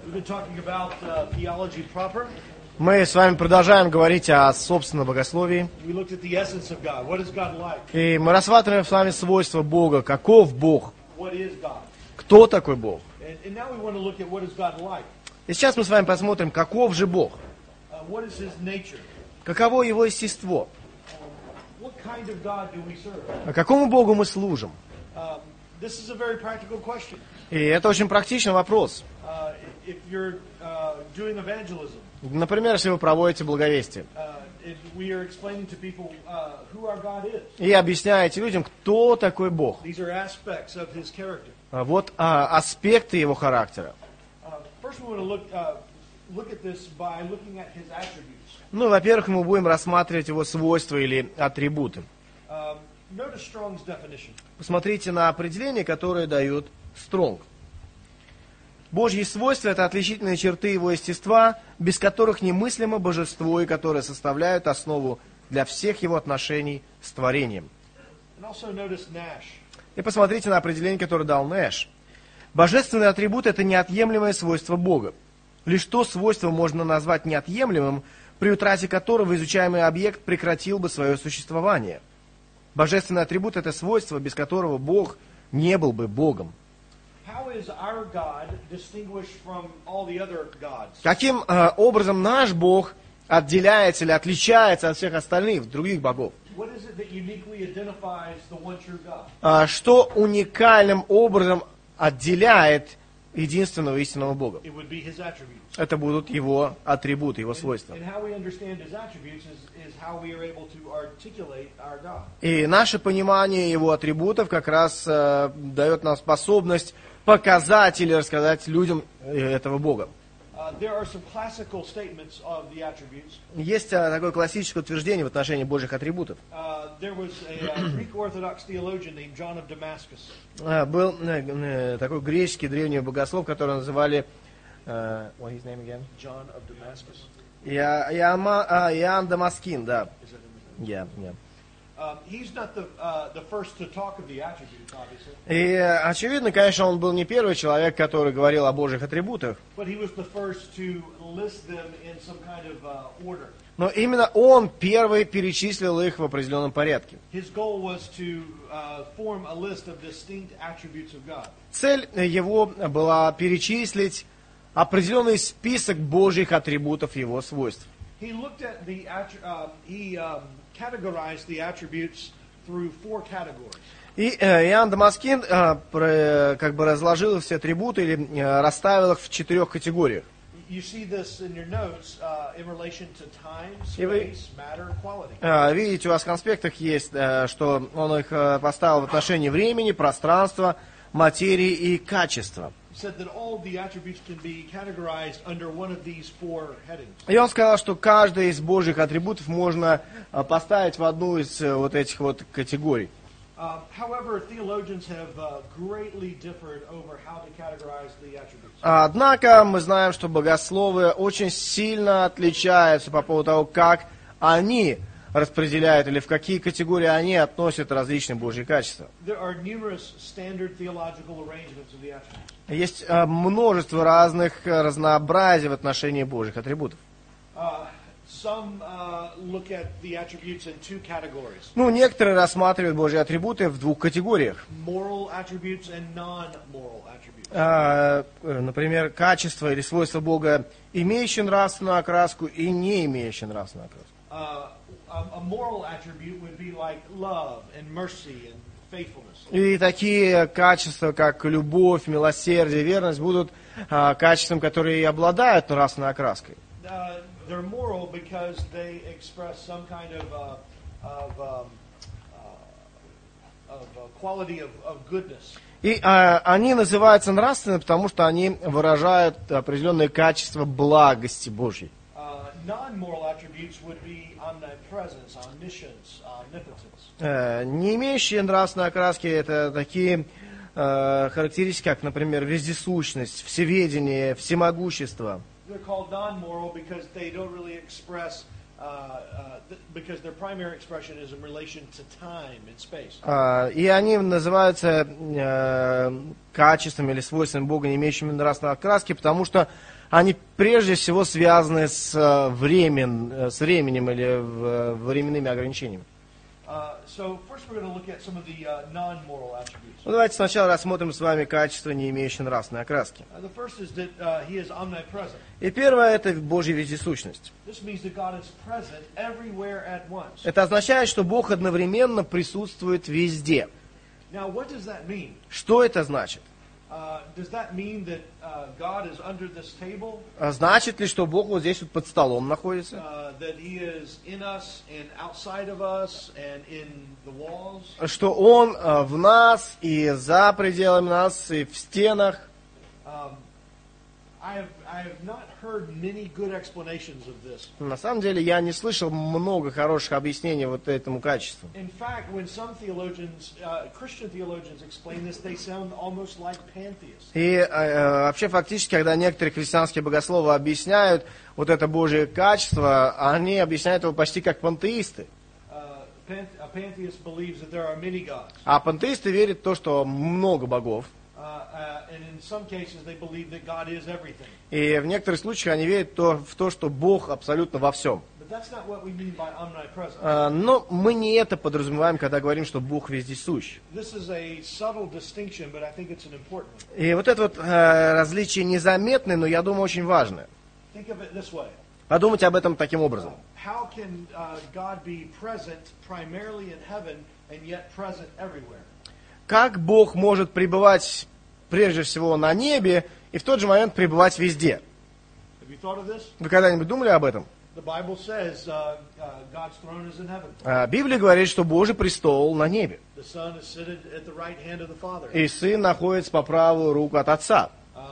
We've been talking about theology proper. Мы с вами продолжаем говорить о собственном богословии. We looked at the essence of God. What is God like? И мы рассматриваем с вами свойства Бога. Каков Бог? What is God? Кто такой Бог? And now we want to look at what is God like. И сейчас мы с вами посмотрим, каков же Бог. What is His nature? Каково Его естество? What kind of God do we serve? А какому Богу мы служим? This is a very practical question. И это очень практичный вопрос. If you're doing evangelism, Например, если вы проводите благовестие if we are explaining to people who our God is. и объясняете людям, кто такой Бог. These are aspects of His character. Вот аспекты Его характера. First, we want to look at this by looking at His attributes. Ну, во-первых, мы будем рассматривать Его свойства или атрибуты. Notice Strong's definition. Посмотрите на определение, которое дает Стронг. Божьи свойства – это отличительные черты Его естества, без которых немыслимо божество и которые составляют основу для всех Его отношений с творением. And also notice Nash. И посмотрите на определение, которое дал Нэш. Божественный атрибут – это неотъемлемое свойство Бога. Лишь то свойство можно назвать неотъемлемым, при утрате которого изучаемый объект прекратил бы свое существование. Божественный атрибут – это свойство, без которого Бог не был бы Богом. Каким образом наш Бог отделяется или отличается от всех остальных, других богов? Что уникальным образом отделяет единственного истинного Бога? Это будут Его атрибуты, Его свойства. И наше понимание Его атрибутов как раз дает нам способность показать или рассказать людям этого Бога. Есть такое классическое утверждение в отношении Божьих атрибутов. Был такой греческий древний богослов, которого называли what his name again? John of Damascus. Иоанн Дамаскин, да. He's not the first to talk of the attributes, obviously. И очевидно, конечно, он был не первый человек, который говорил о Божьих атрибутах. But he was the first to list them in some kind of order. Но именно он первый перечислил их в определенном порядке. His goal was to form a list of distinct attributes of God. Цель его была перечислить определенный список Божьих атрибутов, его свойств. He looked at the categorized the attributes through four categories. И Иоанн Дамаскин как бы разложил все атрибуты или расставил их в 4 категориях. You see this in your notes in relation to time, space, matter, quality. Видите, у вас в конспектах есть, что он их поставил в отношении времени, пространства, материи и качества. И он сказал, что каждый из Божьих атрибутов можно поставить в одну из вот этих вот категорий. Однако мы знаем, что богословы очень сильно отличаются по поводу того, как они распределяют или в какие категории они относят различные Божьи качества. Есть множество разных разнообразий в отношении Божьих атрибутов. Ну, некоторые рассматривают Божьи атрибуты в 2 категориях. Например, качество или свойства Бога, имеющие нравственную окраску и не имеющие нравственную окраску. И такие качества, как любовь, милосердие, верность, будут качествами, которые обладают нравственной окраской. И они называются нравственными, потому что они выражают определенные качества благости Божьей. Не имеющие нравственной окраски — это такие характеристики, как, например, вездесущность, всеведение, всемогущество. because their primary expression is in relation to time and space. И они называются качествами или свойствами Бога, не имеющими нравственной окраски, потому что они прежде всего связаны с временем или временными ограничениями. So first we're going to look at some of the non-moral attributes. Ну, давайте сначала рассмотрим с вами качества, не имеющие нравственной окраски. The first is that he is omnipresent. И первое – это Божья вездесущность. This means that God is present everywhere at once. Это означает, что Бог одновременно присутствует везде. Now, what does that mean? Что это значит? Does that mean that God is under this table? Значит ли, что Бог вот здесь вот под столом находится? That He is in us and outside of us and in the walls? Что Он в нас и за пределами нас, и в стенах? I have not heard many good explanations of this. На самом деле я не слышал много хороших объяснений вот этому качеству. In fact, when some theologians, Christian theologians explain this, they sound almost like pantheists. И вообще фактически, когда некоторые христианские богословы объясняют вот это Божье качество, они объясняют его почти как пантеисты. A pantheist believes that there are many gods. А пантеисты верят в то, что много богов. And in some cases they believe that God is everything. И в некоторых случаях они верят в то, что Бог абсолютно во всем. But that's not what we mean by omnipresent. Но мы не это подразумеваем, когда говорим, что Бог вездесущ. This is a subtle distinction, but I think it's an important one. И вот это вот различие незаметное, но я думаю, очень важное. Think of it this way. Подумайте об этом таким образом. How can God be present primarily in heaven and yet present everywhere? Как Бог может пребывать прежде всего на небе и в тот же момент пребывать везде? Have you thought of this? Вы когда-нибудь думали об этом? The Bible says God's throne is in heaven. Библия говорит, что Божий престол на небе. The Son is seated at the right hand of the Father. И Сын находится по правую руку от Отца.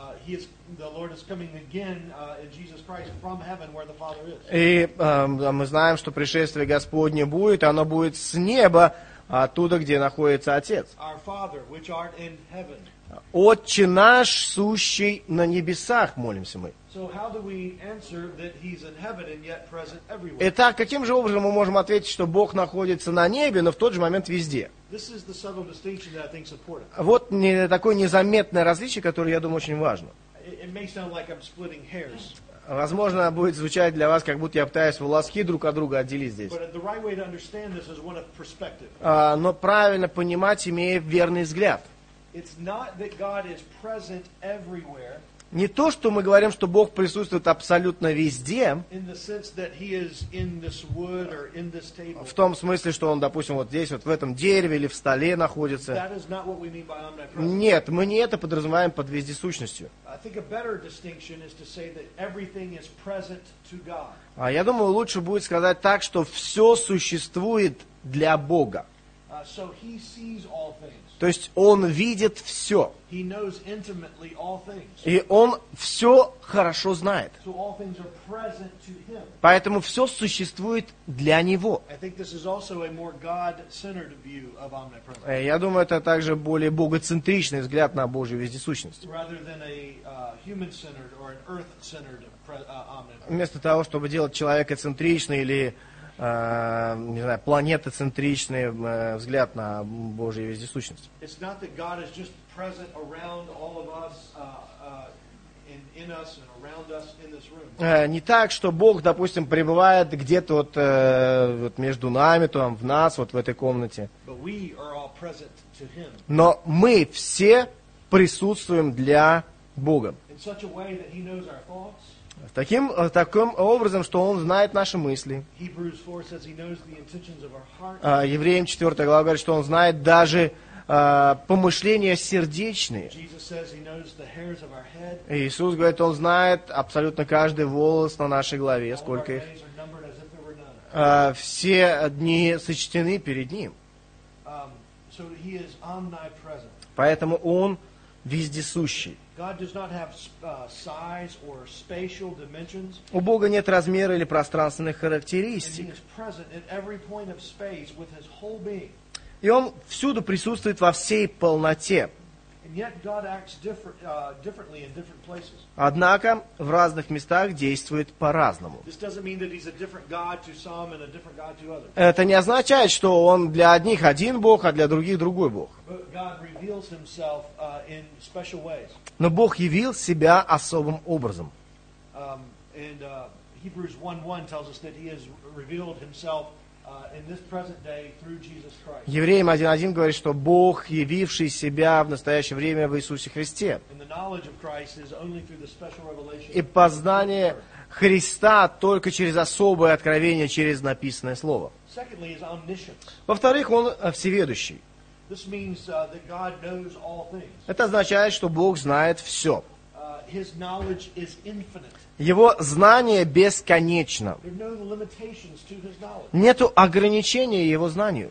The Lord is coming again in Jesus Christ from heaven where the Father is. И мы знаем, что пришествие Господне будет, оно будет с неба, оттуда, где находится Отец. Our Father, which art in heaven. Отче наш, сущий на небесах, молимся мы. So how do we answer that He's in heaven and yet present everywhere? Итак, каким же образом мы можем ответить, что Бог находится на небе, но в тот же момент везде? This is the subtle distinction that I think is important. Вот такое незаметное различие, которое, я думаю, очень важно. It may sound like I'm splitting hairs, Возможно, будет звучать для вас, как будто я пытаюсь волоски друг от друга отделить здесь. but the right way to understand this is one of perspective. Но правильно понимать, имея верный взгляд. It's not that God is present everywhere Не то, что мы говорим, что Бог присутствует абсолютно везде, in the sense that He is in this wood or in this table. в том смысле, что Он, допустим, вот здесь, вот в этом дереве или в столе находится. That is not what we mean by omnipresence. Нет, мы не это подразумеваем под вездесущностью. I think a better distinction is to say that everything is present to God. Я думаю, лучше будет сказать так, что все существует для Бога. So He sees all things. То есть Он видит все. He knows intimately all things. И Он все хорошо знает. So all things are present to Him. Поэтому все существует для Него. I think this is also a more God-centered view of omnipresence, Я думаю, это также более богоцентричный взгляд на Божью вездесущность. rather than a human-centered or an earth-centered omnipresence. Вместо того, чтобы делать человекоцентричный или не знаю, планетоцентричный взгляд на Божью вездесущность. It's not that God is just present around all of us, in us and around us in this room. Не так, что Бог, допустим, пребывает где-то вот между нами, там, в нас, вот в этой комнате. But we are all present to Him Но мы все присутствуем для Бога. in such a way that He knows our thoughts. Таким образом, что Он знает наши мысли. Hebrews 4 says He knows the intentions of our heart. Евреям 4 глава говорит, что Он знает даже помышления сердечные. Jesus says He knows the hairs of our head. Иисус говорит, Он знает абсолютно каждый волос на нашей голове, All of our сколько их. days are numbered as if there were none. Все дни сочтены перед Ним. So He is omnipresent. Поэтому Он вездесущий. God does not have size or spatial dimensions. У Бога нет размера или пространственных And He характеристик. is present at every point of space with His whole being. И Он всюду присутствует во всей полноте. And yet God acts differently in different places. Однако в разных местах действует по-разному. This doesn't mean that He's a different God to some and a different God to others. Это не означает, что Он для одних один Бог, а для других другой Бог. But God reveals Himself in special ways. Но Бог явил себя особым образом. Hebrews 1:1 tells us that He has revealed Himself in this present day through Jesus Christ. Евреям 1:1 говорит, что Бог, явивший себя в настоящее время в Иисусе Христе. And the knowledge of Christ is only through the special revelation. И познание Христа только через особое откровение, через написанное Слово. Secondly, is omniscience. Во-вторых, Он всеведущий. This means that God knows all things. Это означает, что Бог знает все. His knowledge is infinite. Его знание бесконечно. There are no limitations to His knowledge. Нету ограничения Его знанию.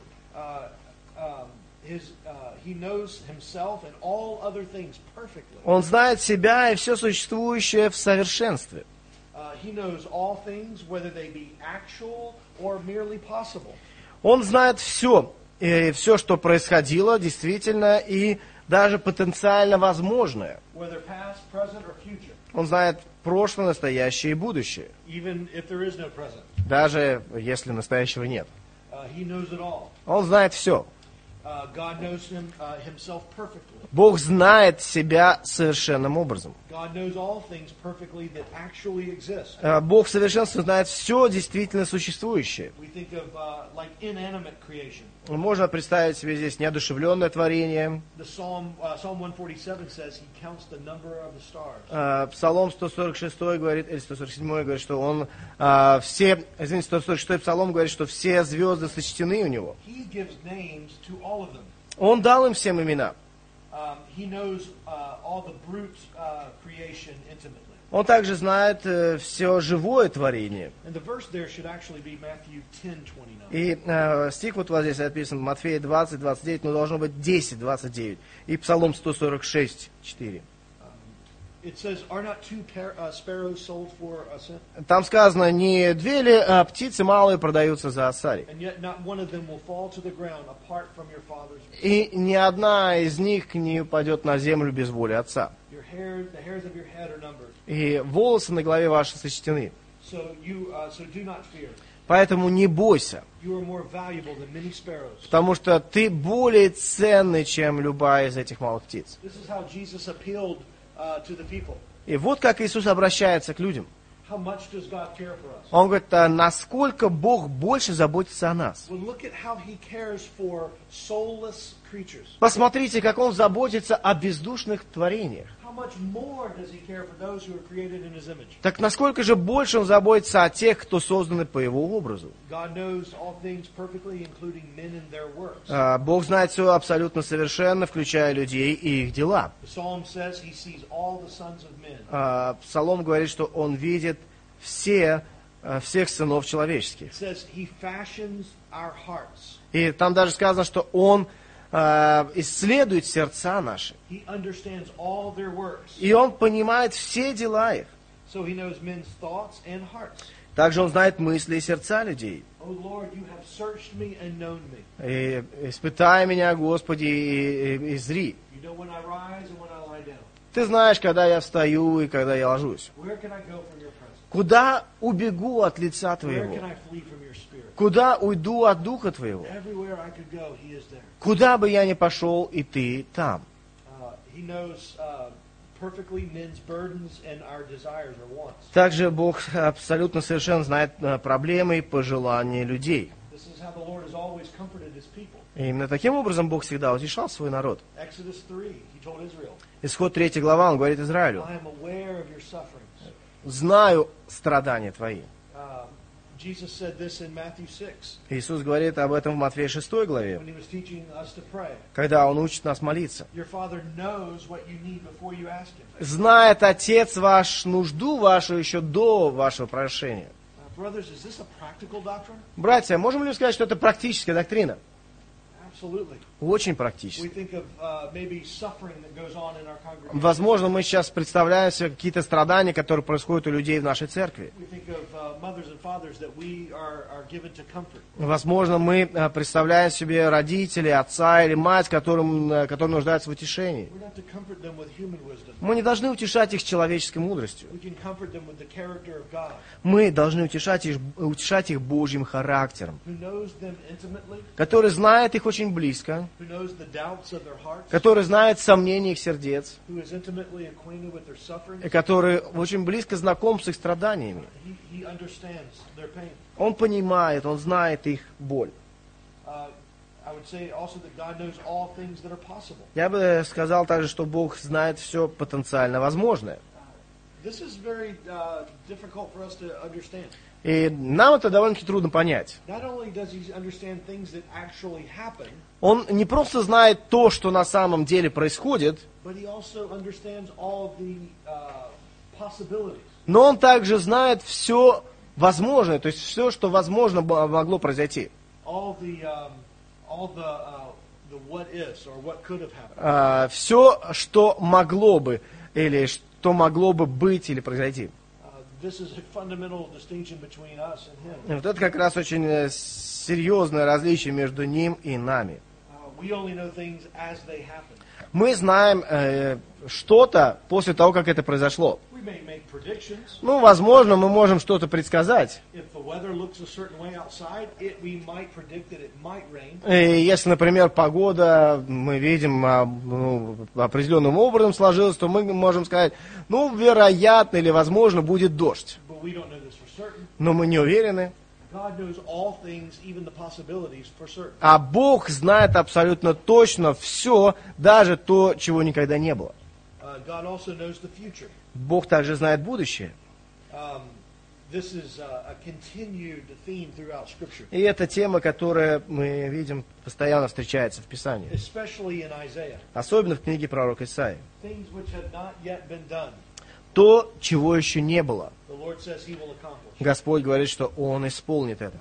He knows Himself and all other things perfectly. Он знает себя и все существующее в совершенстве. He knows all things, whether they be actual or merely possible. Он знает все, и все, что происходило, действительно, и даже потенциально возможное. Whether past, present, or future. Он знает прошлое, настоящее и будущее. Even if there is no present. Даже если настоящего нет. He knows it all. Он знает все. God knows Himself perfectly. Бог знает себя совершенным образом. God knows all things perfectly that actually exist. Бог в совершенстве знает все действительно существующее. We think of like inanimate creation. Можно представить себе здесь неодушевленное творение. The Psalm 147 says He counts the number of the stars. Псалом 146 говорит, или 147 говорит, что он 146 Псалом говорит, что все звезды сочтены у него. He gives names to all of them. Он дал им всем имена. He knows all the brute creation intimately. Он также знает все живое творение. And the verse there should actually be Matthew 10:29. И стих вот здесь описан, Матфея 20:29, но должно быть 10:29. И Псалом 146:4. It says, "Are not two sparrows sold for a cent? Там сказано, не две ли птицы малые продаются за осарик? And yet not one of them will fall to the ground apart from your Father's will. И ни одна из них не упадет на землю без воли Отца. The hairs of your head are numbered. И волосы на голове ваши сочтены. So do not fear. Поэтому не бойся, You are more valuable than many sparrows." потому что ты более ценный, чем любая из этих малых птиц. This is how Jesus appealed to the people. И вот как Иисус обращается к людям. How much does God care for us? Он говорит, насколько Бог больше заботится о нас. Well, look at how He cares for soulless creatures. Посмотрите, как Он заботится о бездушных творениях. How much more does He care for those who are created in His image? Так насколько же больше Он заботится о тех, кто созданы по Его образу. God knows all things perfectly, including men and their works. Бог знает все абсолютно совершенно, включая людей и их дела. The Psalm says He sees all the sons of men. Псалом говорит, что Он видит всех сынов человеческих. It says He fashions our hearts. И там даже сказано, что Он исследует сердца наши. He understands all their works. И Он понимает все дела их. So He knows men's thoughts and hearts. Также Он знает мысли и сердца людей. Oh Lord, You have searched me and known me. И испытай меня, Господи, и зри. You know when I rise and when I lie down. Ты знаешь, когда я встаю и когда я ложусь. Where can I go from Your presence? Куда убегу от лица Where Твоего? can I flee from Your Spirit? Куда уйду от Духа Твоего? Everywhere I could go, He is there. Куда бы я ни пошел, и Ты там. He knows perfectly men's burdens and our desires or wants. Также Бог абсолютно совершенно знает проблемы и пожелания людей. This is how the Lord has always comforted His people. И именно таким образом Бог всегда утешал свой народ. Exodus 3, He told Israel, Исход 3 глава, Он говорит Израилю: I am aware of your sufferings. «Знаю страдания твои». Jesus said this in Matthew 6 Иисус говорит об этом в Матфея 6 главе, when He was teaching us to pray. когда Он учит нас молиться. Your Father knows what you need before you ask Him. «Знает Отец ваш нужду вашу еще до вашего прошения». Brothers, is this a practical doctrine? Братья, можем ли сказать, что это практическая доктрина? Absolutely. Очень We практически. think of maybe suffering that goes on in our congregation. Возможно, мы сейчас представляем себе какие-то страдания, которые происходят у людей в нашей церкви. We think of mothers and fathers that we are given to comfort. Возможно, мы представляем себе родителей, отца или мать, которые нуждаются в утешении. We're not to comfort them with human wisdom. Мы не должны утешать их человеческой мудростью. We can comfort them with the character of God, Мы должны утешать их Божьим характером, who knows them intimately, который знает их очень близко, who knows the doubts of their hearts, который знает сомнения их сердец, who is intimately acquainted with their suffering. и который очень близко знаком с их страданиями. He understands their pain. Он понимает, он знает их боль. I would say also that God knows all things that are possible. Я бы сказал также, что Бог знает все потенциально возможное. This is very difficult for us to understand. И нам это довольно-таки трудно понять. Not only does he understand things that actually happen, Он не просто знает то, что на самом деле происходит, but he also understands all of the possibilities. но он также знает все возможное, то есть все, что возможно могло произойти. All the what ifs or what could have happened. Все, что могло бы, или что могло бы быть или произойти. This is a fundamental distinction between us and him. И вот это как раз очень серьезное различие между ним и нами. We only know things as they happen. Мы знаем что-то после того, как это произошло. We may make predictions. Ну, возможно, мы можем что-то предсказать. If the weather looks a certain way outside, we might predict that it might rain. И если, например, погода, мы видим, определенным образом сложилась, то мы можем сказать, ну, вероятно или возможно будет дождь. But we don't know this for certain. Но мы не уверены. God knows all things, even the possibilities, for certain. А Бог знает абсолютно точно все, даже то, чего никогда не было. God also knows the future. Бог также знает будущее. This is a continued theme throughout Scripture, И это тема, которая, мы видим, постоянно встречается в Писании. especially in Isaiah. Особенно в книге пророка Исаии. Things which have not yet been done, То, чего еще не было. the Lord says He will accomplish. Господь говорит, что Он исполнит это.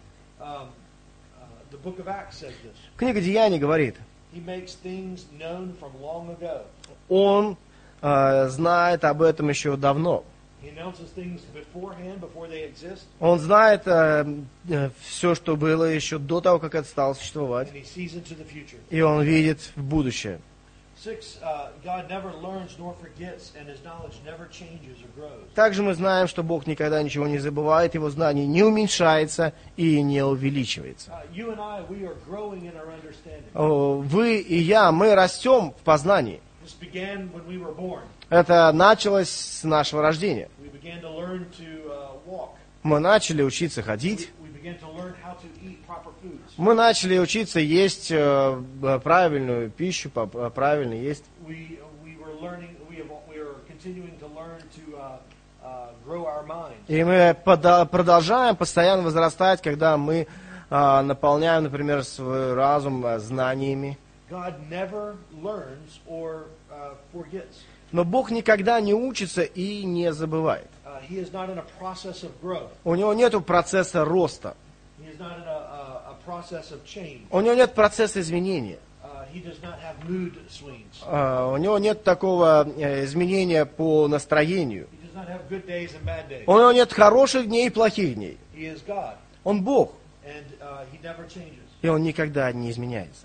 The book of Acts says this. Книга Деяний говорит, He makes things known from long ago. Он знает об этом еще давно. He announces things beforehand, before they exist, Он знает все, что было еще до того, как это стало существовать. and He sees into the future. И Он видит в будущее. 6, God never learns nor forgets, and His knowledge never changes or grows. Также мы знаем, что Бог никогда ничего не забывает, Его знание не уменьшается и не увеличивается. You and I, we are growing in our understanding. Вы и я, мы растем в познании. This began when we were born. Это началось с нашего рождения. We began to learn to walk. Мы начали учиться ходить. We began to learn how to eat proper foods. Мы начали учиться есть правильную пищу, правильно есть. We were learning. We are continuing to learn to grow our minds. И мы продолжаем постоянно возрастать, когда мы наполняем, например, свой разум знаниями. God never learns or forgets. Но Бог никогда не учится и не забывает. He is not in a process of growth. У Него нет процесса роста. He is not in a process of change. У Него нет процесса изменения. He does not have mood swings. У Него нет такого изменения по настроению. He does not have good days and bad days. У Него нет хороших дней и плохих дней. He is God, Он Бог, and He never changes. и Он никогда не изменяется.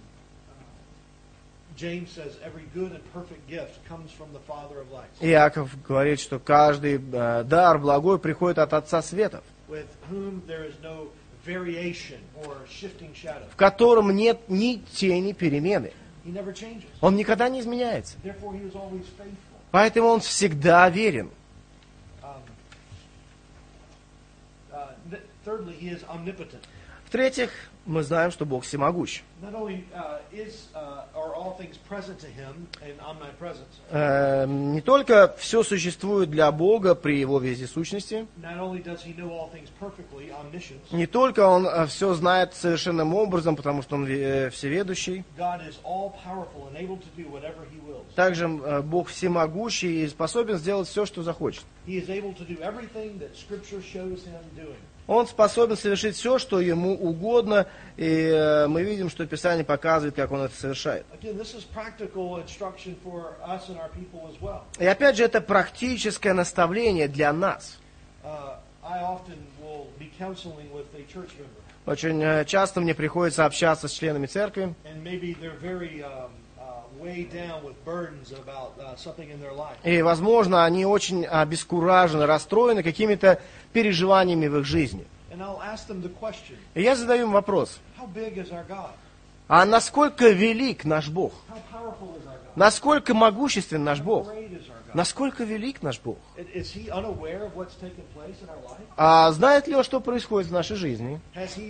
James says every good and perfect gift comes from the Father of lights, Иаков говорит, что каждый дар благой приходит от Отца Светов, with whom there is no variation or shifting shadow. в котором нет ни тени перемены. He never changes. Он никогда не изменяется. Therefore, He is always faithful. Поэтому Он всегда верен. Thirdly, He is omnipotent. В-третьих, мы знаем, что Бог всемогущ. Not only are all things present to Him in omnipresence, Не только все существует для Бога при Его вездесущности, not only does He know all things perfectly, omniscience, не только Он все знает совершенным образом, потому что Он всеведущий, God is all powerful and able to do whatever He wills. также Бог всемогущий и способен сделать все, что захочет. He is able to do everything that Scripture shows Him doing. Он способен совершить все, что ему угодно, и мы видим, что Писание показывает, как он это совершает. И опять же, это практическое наставление для нас. Очень часто мне приходится общаться с членами церкви, и, возможно, они очень обескуражены, расстроены какими-то переживаниями в их жизни. И я задаю им вопрос: а насколько велик наш Бог? Насколько могуществен наш Бог? Насколько велик наш Бог? А знает ли он, что происходит в нашей жизни?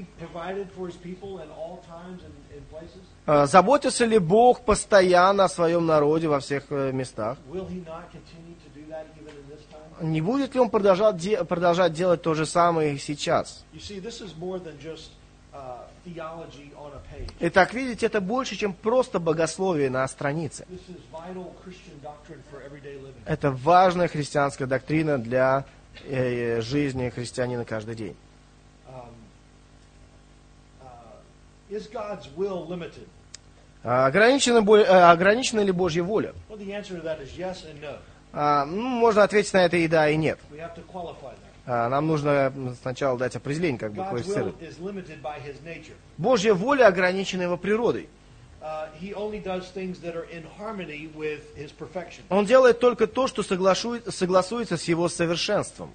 Заботится ли Бог постоянно о своем народе во всех местах? Не будет ли он продолжать делать то же самое и сейчас? Итак, видите, это больше, чем просто богословие на странице. Это важная христианская доктрина для жизни христианина каждый день. Ограничена ли Божья воля? Можно ответить на это и да, и нет. Нам нужно сначала дать определение, как бы квалифицировать. Божья воля ограничена его природой. Он делает только то, что согласуется с его совершенством.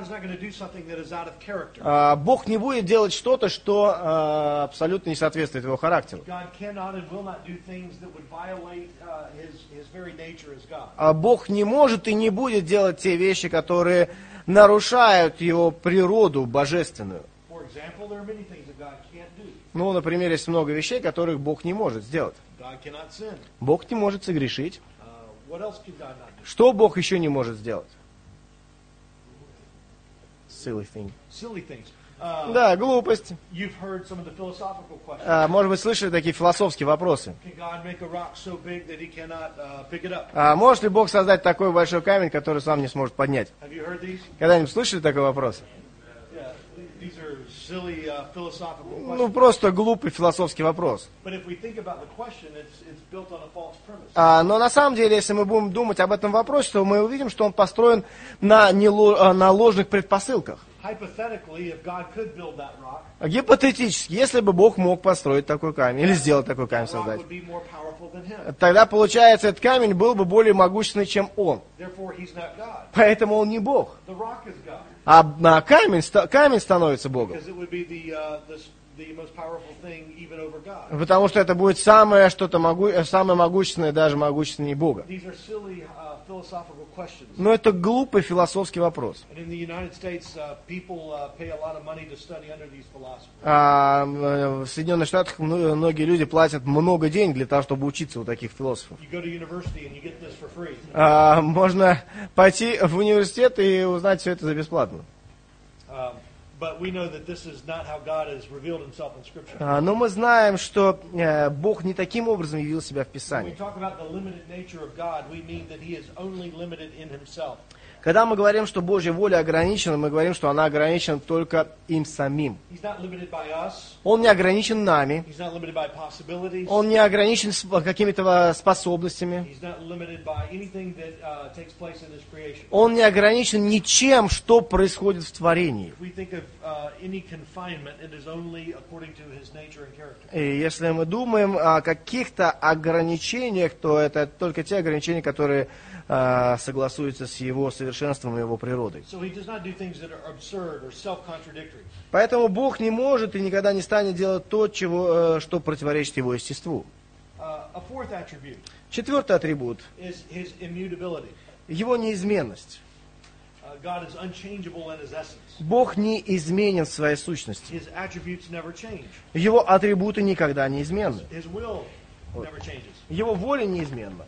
Бог не будет делать что-то, что абсолютно не соответствует его характеру. Бог не может и не будет делать те вещи, которые нарушают его природу божественную. Ну, например, есть много вещей, которых Бог не может сделать. Бог не может согрешить. Что Бог еще не может сделать? Silly thing. Да, глупость. Может быть, слышали такие философские вопросы. Может ли Бог создать такой большой камень, который сам не сможет поднять? Когда-нибудь слышали такой вопрос? Ну, просто глупый философский вопрос. Но на самом деле, если мы будем думать об этом вопросе, то мы увидим, что он построен на ложных предпосылках. Гипотетически, если бы Бог мог построить такой камень, или сделать такой камень, создать, тогда, получается, этот камень был бы более могущественный, чем он. Поэтому он не Бог. А камень становится Богом. Потому что это будет самое могущественное, даже могущественнее Бога. Но это глупый философский вопрос. В Соединенных Штатах многие люди платят много денег для того, чтобы учиться у таких философов. Можно пойти в университет и узнать все это за бесплатно. Но мы знаем, что Бог не таким образом явил себя в Писании. Когда мы говорим, что Божья воля ограничена, мы говорим, что она ограничена только им самим. Он не ограничен нами. Он не ограничен какими-то способностями. Он не ограничен ничем, что происходит в творении. И если мы думаем о каких-то ограничениях, то это только те ограничения, которые согласуются с его совершенством и его природой. Поэтому Бог не может и никогда не станет делать то, что противоречит его естеству. Четвертый атрибут – его неизменность. Бог не изменен в своей сущности. Его атрибуты никогда не изменны. Его воля неизменна.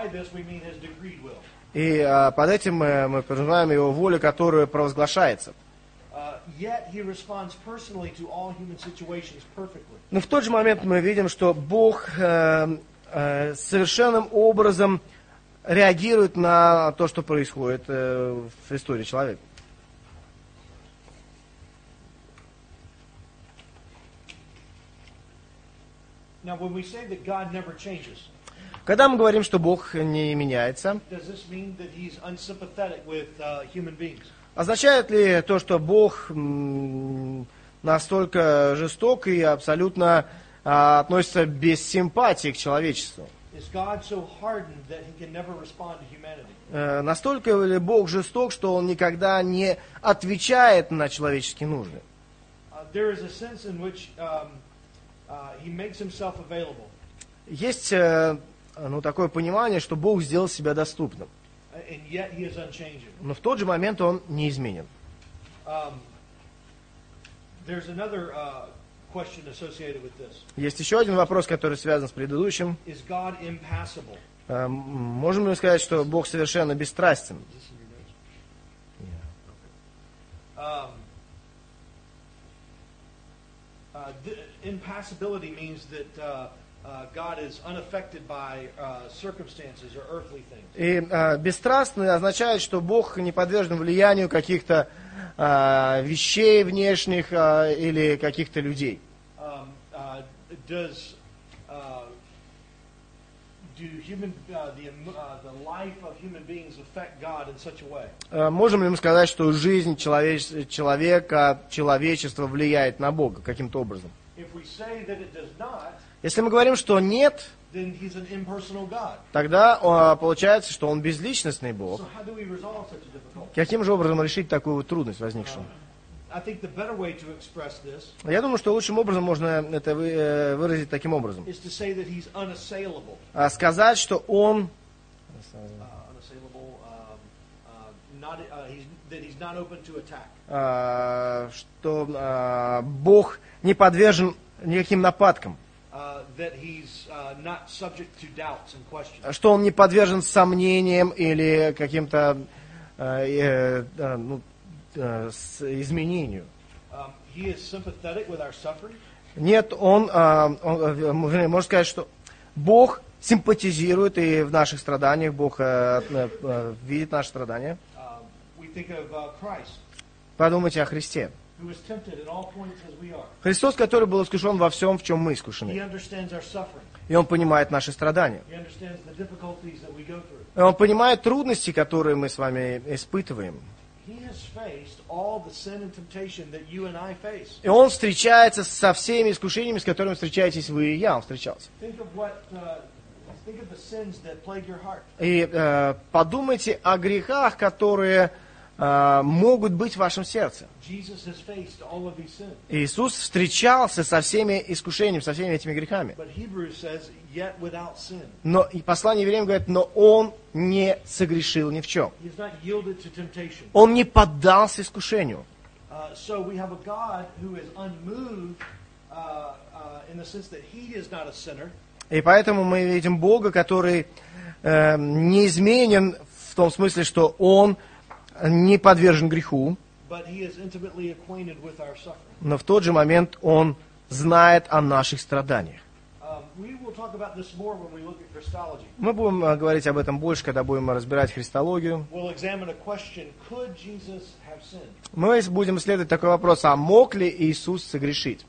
И под этим мы подразумеваем его волю, которая провозглашается. Но в тот же момент мы видим, что Бог совершенным образом реагирует на то, что происходит в истории человека. Now, when we say that God never changes, Когда мы говорим, что Бог не меняется, does this mean that He's unsympathetic with human beings? означает ли то, что Бог настолько жесток и абсолютно относится без симпатии к человечеству? Is God so hardened that He can never respond to humanity? Настолько ли Бог жесток, что Он никогда не отвечает на человеческие нужды? There is a sense in which He makes Himself available. Есть такое понимание, что Бог сделал себя доступным. And yet He is unchanging. Но в тот же момент Он неизменен. There's another question associated with this. Есть еще один вопрос, который связан с предыдущим. Is God impassible? Можем ли мы сказать, что Бог совершенно бесстрастен? Impassibility means that God is unaffected by circumstances or earthly things. И бесстрастный означает, что Бог не подвержен влиянию каких-то вещей внешних или каких-то людей. Можем ли мы сказать, что жизнь человека, человечества влияет на Бога каким-то образом? Если мы говорим, что нет, тогда получается, что Он безличностный Бог. Каким же образом решить такую вот трудность возникшую? Я думаю, что лучшим образом можно это выразить таким образом. Сказать, что Он что Бог не подвержен никаким нападкам. Что Он не подвержен сомнениям или каким-то изменению. Нет, можно сказать, что Бог симпатизирует и в наших страданиях, Бог видит наши страдания. Подумайте о Христе. Христос, который был искушен во всем, в чем мы искушены. И Он понимает наши страдания. И Он понимает трудности, которые мы с вами испытываем. И Он встречается со всеми искушениями, с которыми встречаетесь вы и я. Он встречался. И подумайте о грехах, которые могут быть в вашем сердце. Иисус встречался со всеми искушениями, со всеми этими грехами. Но и послание Евреям говорит, но Он не согрешил ни в чем. Он не поддался искушению. И поэтому мы видим Бога, который неизменен в том смысле, что Он не подвержен греху, но в тот же момент Он знает о наших страданиях. Мы будем говорить об этом больше, когда будем разбирать христологию. Мы будем исследовать такой вопрос, а мог ли Иисус согрешить?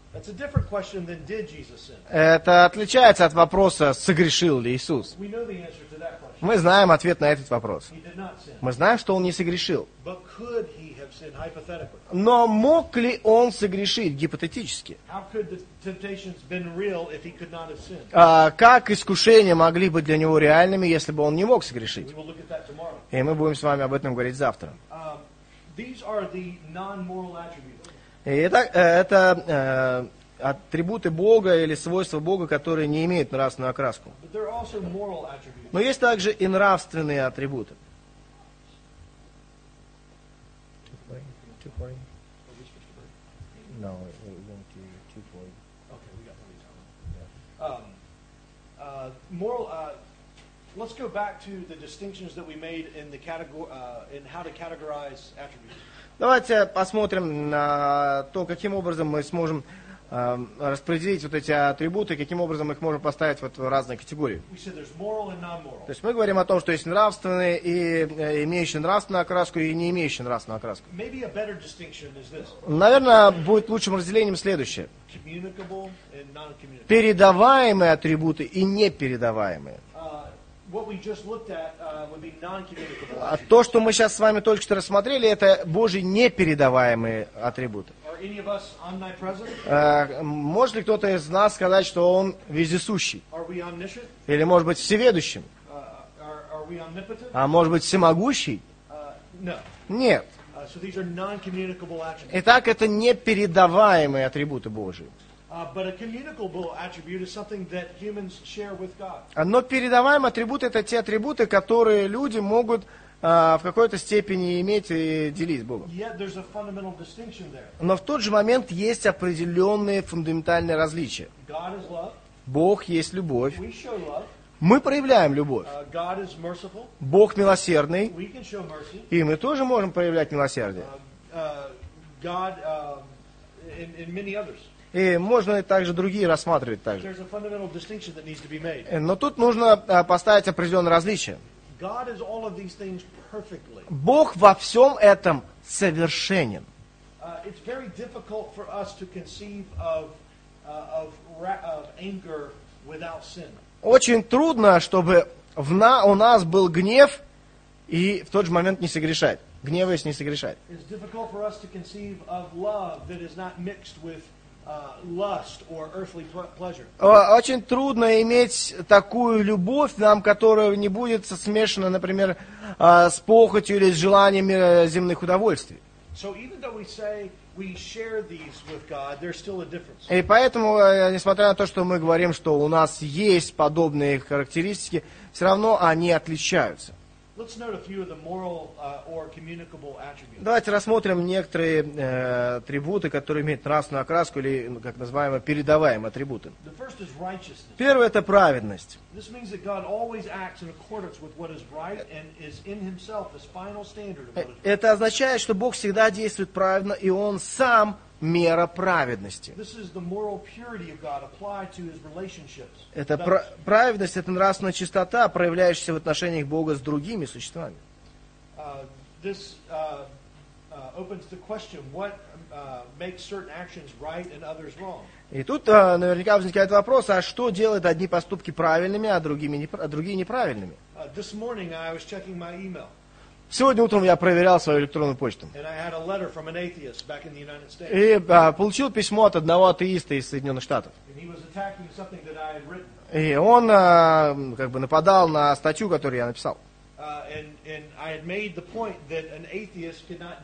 Это отличается от вопроса, согрешил ли Иисус. Мы знаем ответ на этот вопрос. Мы знаем, что Он не согрешил. Но мог ли Он согрешить гипотетически? Как искушения могли быть для Него реальными, если бы Он не мог согрешить? И мы будем с вами об этом говорить завтра. Это атрибуты Бога или свойства Бога, которые не имеют нравственную окраску. Но есть также и нравственные атрибуты. Let's go back to the distinctions that we made in the in how to categorize attributes. Давайте посмотрим на то, каким образом мы сможем распределить вот эти атрибуты, каким образом их можно поставить вот в разные категории. We said there's moral and non-moral. То есть мы говорим о том, что есть нравственные и имеющие нравственную окраску, и не имеющие нравственную окраску. Maybe a better distinction is this: Наверное, будет лучшим разделением следующее. communicable and non-communicable. Передаваемые атрибуты и непередаваемые. What we just looked at would be non-communicable. А то, что мы сейчас с вами только что рассмотрели, это Божьи непередаваемые атрибуты. Are any of us omnipresent? Может ли кто-то из нас сказать, что он вездесущий? Are we omniscient? Или, может быть, всеведущим? Are we omnipotent? А может быть, всемогущий? No. Нет. So these are non-communicable attributes. Итак, это непередаваемые атрибуты Божьи. But a communicable attribute is something that humans share with God. Но передаваемые атрибуты — это те атрибуты, которые люди могут в какой-то степени иметь и делить с Богом. Yet there's a fundamental distinction there. Но в тот же момент есть определенные фундаментальные различия. God is love. Бог есть любовь. We show love. Мы проявляем любовь. God is merciful. Бог милосердный. We can show mercy. И мы тоже можем проявлять милосердие. God and many others. И можно и также другие рассматривать также. There's a fundamental distinction that needs to be made. Но тут нужно поставить определенные различия. God is all of these things perfectly. Бог во всем этом совершенен. It's very difficult for us to conceive of anger without sin. Очень трудно, чтобы у нас был гнев и в тот же момент не согрешать. Гневаясь, не согрешать. It's difficult for us to conceive of love that is not mixed with lust or earthly pleasure. Очень трудно иметь такую любовь нам, которая не будет смешана, например, с похотью или с желаниями земных удовольствий. So even though we say we share these with God, there's still a difference. И поэтому, несмотря на то, что мы говорим, что у нас есть подобные характеристики, все равно они отличаются. Let's note a few of the moral or communicable attributes. Давайте рассмотрим некоторые атрибуты, которые имеют нравственную окраску или, как называемые, передаваемые атрибуты. The first is righteousness. Первое – это праведность. This means that God always acts in accordance with what is right and is in himself the final standard of what is right. Это означает, что Бог всегда действует праведно, и Он сам мера праведности. This is the moral purity of God applied to his relationships. Это праведность, это нравственная чистота, проявляющаяся в отношениях Бога с другими существами. This opens the question: what makes certain actions right and others wrong? И тут наверняка возникает вопрос, а что делает одни поступки правильными, а другие неправильными? This morning I was checking my email. Сегодня утром я проверял свою электронную почту. And I had a letter from an atheist back in the United States. И получил письмо от одного атеиста из Соединенных Штатов. And he was attacking something that I had written. И он как бы нападал на статью, которую я написал. And I had made the point that an atheist could not